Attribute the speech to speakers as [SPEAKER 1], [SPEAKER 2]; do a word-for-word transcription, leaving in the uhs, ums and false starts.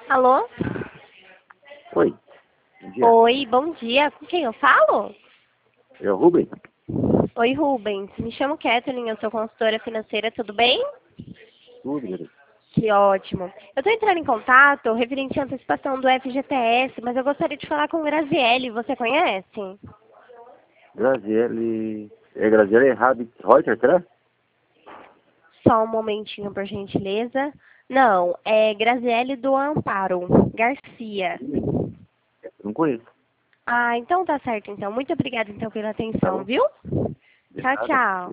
[SPEAKER 1] Alô?
[SPEAKER 2] Oi, bom dia.
[SPEAKER 1] Oi, bom dia. Com quem eu falo?
[SPEAKER 2] É o Rubem?
[SPEAKER 1] Oi, Rubens. Me chamo Kathleen, eu sou consultora financeira, tudo bem?
[SPEAKER 2] Tudo, beleza.
[SPEAKER 1] Que ótimo. Eu estou entrando em contato referente à antecipação do F G T S, mas eu gostaria de falar com Graziele, você conhece?
[SPEAKER 2] Graziele... É Graziele Rabbit Reuter, será?
[SPEAKER 1] Só um momentinho, por gentileza. Não, é Graziele do Amparo Garcia.
[SPEAKER 2] Não conheço.
[SPEAKER 1] Ah, então tá certo, então. Muito obrigada, então, pela
[SPEAKER 2] Tá
[SPEAKER 1] atenção,
[SPEAKER 2] bom?
[SPEAKER 1] viu?
[SPEAKER 2] De
[SPEAKER 1] Tchau,
[SPEAKER 2] nada.
[SPEAKER 1] tchau.